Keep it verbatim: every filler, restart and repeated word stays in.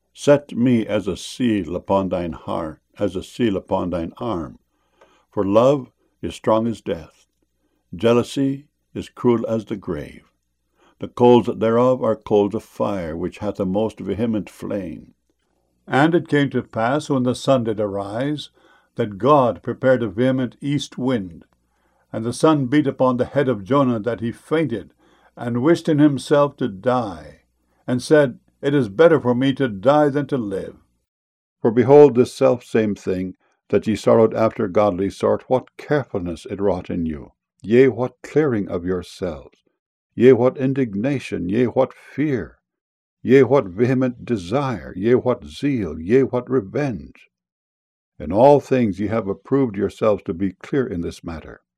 Set me as a seal upon thine heart, as a seal upon thine arm. For love is strong as death, jealousy is cruel as the grave. The coals thereof are coals of fire, which hath a most vehement flame. And it came to pass, when the sun did arise, that God prepared a vehement east wind, and the sun beat upon the head of Jonah, that he fainted, and wished in himself to die, and said, It is better for me to die than to live. For behold, this selfsame thing, that ye sorrowed after godly sort, what carefulness it wrought in you! Yea, what clearing of yourselves! Yea, what indignation! Yea, what fear! Yea, what vehement desire! Yea, what zeal! Yea, what revenge! In all things ye have approved yourselves to be clear in this matter.